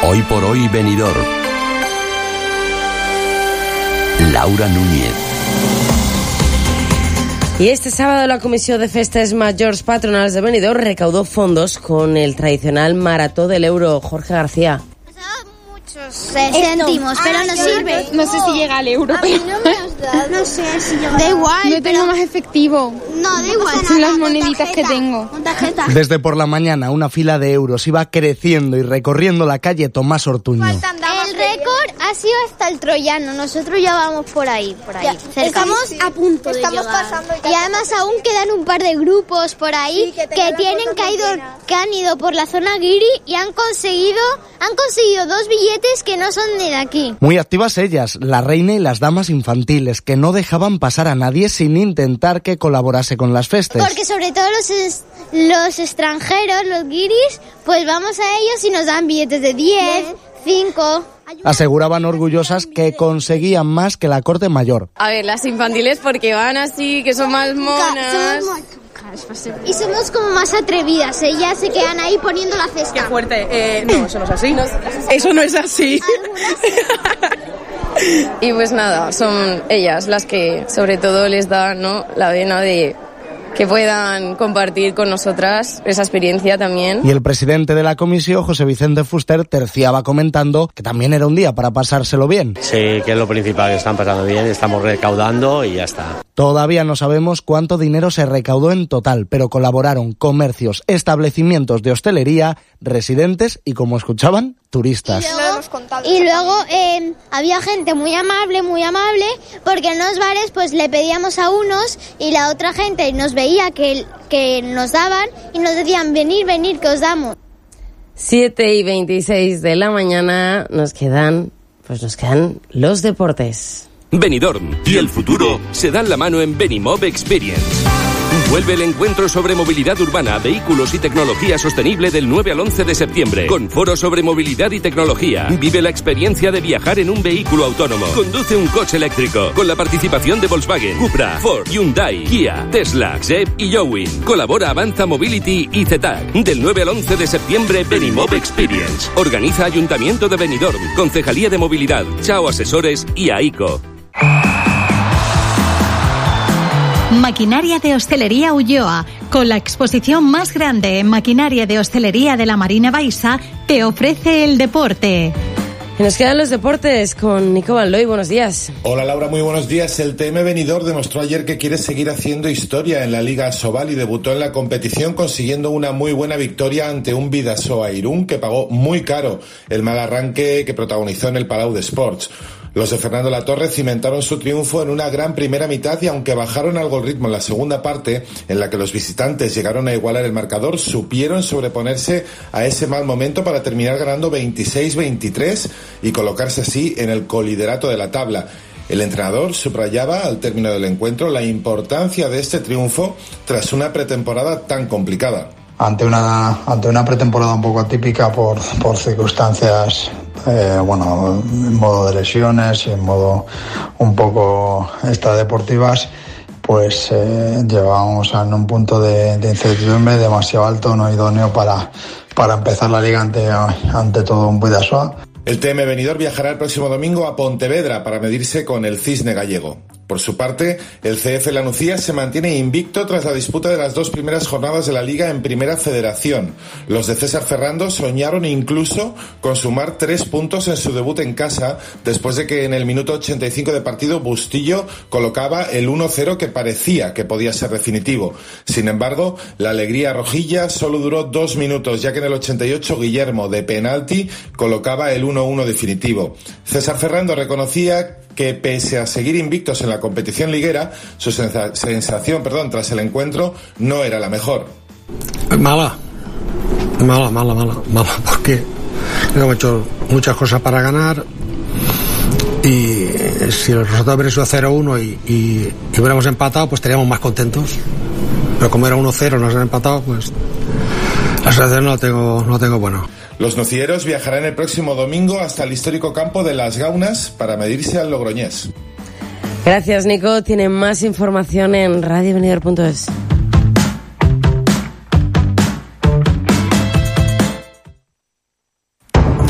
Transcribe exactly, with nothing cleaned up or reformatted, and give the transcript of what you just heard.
Hoy por hoy Benidorm. Laura Núñez. Y este sábado la Comissió de Festes Majors Patronals de Benidorm recaudó fondos con el tradicional Marató del Euro. Jorge García. Céntimos, pero no sirve. No sé si llega al euro. A mí no me has dado. No sé si llega. Da igual. No tengo pero... más efectivo. No, da igual. Son las moneditas que tengo. Desde por la mañana una fila de euros iba creciendo y recorriendo la calle Tomás Ortuño. El récord ha sido hasta el troyano. Nosotros ya vamos por ahí, por ahí. Ya, estamos a punto de Estamos llegar. pasando. Y además aún quedan un par de grupos por ahí sí, que, que tienen que, ha ido, que han ido por la zona guiri y han conseguido han conseguido dos billetes que no son ni de aquí. Muy activas ellas, la reina y las damas infantiles, que no dejaban pasar a nadie sin intentar que colaborase con las festes. Porque sobre todo los, es, los extranjeros, los guiris, pues vamos a ellos y nos dan billetes de diez, cinco... Aseguraban orgullosas que conseguían más que la corte mayor. A ver, las infantiles porque van así, que son más monas. Y somos como más atrevidas, ellas se quedan ahí poniendo la cesta. ¡Qué fuerte! Eh, no, eso no es así. No, eso no es así. Y pues nada, son ellas las que sobre todo les dan, ¿no?, la vena de que puedan compartir con nosotras esa experiencia también. Y el presidente de la comisión, José Vicente Fuster, terciaba comentando que también era un día para pasárselo bien. Sí, que es lo principal, que están pasando bien, estamos recaudando y ya está. Todavía no sabemos cuánto dinero se recaudó en total, pero colaboraron comercios, establecimientos de hostelería, residentes y, como escuchaban, turistas. Y luego, y luego eh, había gente muy amable, muy amable, porque en los bares pues le pedíamos a unos y la otra gente nos veía que, que nos daban y nos decían venir, venir, que os damos. siete y veintiséis de la mañana nos quedan, pues nos quedan los deportes. Benidorm y el futuro se dan la mano en Benimob Experience. Vuelve el encuentro sobre movilidad urbana, vehículos y tecnología sostenible del nueve al once de septiembre. Con foro sobre movilidad y tecnología. Vive la experiencia de viajar en un vehículo autónomo. Conduce un coche eléctrico. Con la participación de Volkswagen, Cupra, Ford, Hyundai, Kia, Tesla, Zepp y Yowin. Colabora Avanza Mobility y Z T A C. Del nueve al once de septiembre, Benimob Experience. Organiza Ayuntamiento de Benidorm, Concejalía de Movilidad, Chao Asesores y A I C O. Maquinaria de Hostelería Ulloa, con la exposición más grande en maquinaria de hostelería de la Marina Baixa, te ofrece el deporte. Y nos quedan los deportes con Nico Van Looy. Buenos días. Hola Laura, muy buenos días. El T M Benidorm demostró ayer que quiere seguir haciendo historia en la Liga Asobal y debutó en la competición consiguiendo una muy buena victoria ante un Bidasoa Irún que pagó muy caro el mal arranque que protagonizó en el Palau de Sports. Los de Fernando Latorre cimentaron su triunfo en una gran primera mitad y aunque bajaron algo el ritmo en la segunda parte, en la que los visitantes llegaron a igualar el marcador, supieron sobreponerse a ese mal momento para terminar ganando veintiséis veintitrés y colocarse así en el coliderato de la tabla. El entrenador subrayaba al término del encuentro la importancia de este triunfo tras una pretemporada tan complicada. Ante una, ante una pretemporada un poco atípica por, por circunstancias, eh, bueno, en modo de lesiones y en modo un poco extradeportivas, pues eh, llevábamos en un punto de, de incertidumbre demasiado alto, no idóneo para, para empezar la liga ante, ante todo un Bidasoa. El T M Benidorm viajará el próximo domingo a Pontevedra para medirse con el Cisne Gallego. Por su parte, el C F Lanucía se mantiene invicto tras la disputa de las dos primeras jornadas de la Liga en Primera Federación. Los de César Ferrando soñaron incluso con sumar tres puntos en su debut en casa, después de que en el minuto ochenta y cinco de partido Bustillo colocaba el uno cero que parecía que podía ser definitivo. Sin embargo, la alegría rojilla solo duró dos minutos, ya que en el ochenta y ocho Guillermo, de penalti, colocaba el uno uno definitivo. César Ferrando reconocía que pese a seguir invictos en la competición liguera, su sensa- sensación perdón, tras el encuentro no era la mejor. Mala, mala, mala, mala, mala, porque hemos hecho muchas cosas para ganar y si el resultado hubiera sido cero uno y, y, y hubiéramos empatado, pues estaríamos más contentos. Pero como era uno cero, nos han empatado, pues la sensación no la tengo, no la tengo buena. Los nocieros viajarán el próximo domingo hasta el histórico campo de Las Gaunas para medirse al Logroñés. Gracias, Nico. Tiene más información en radio benidorm punto es.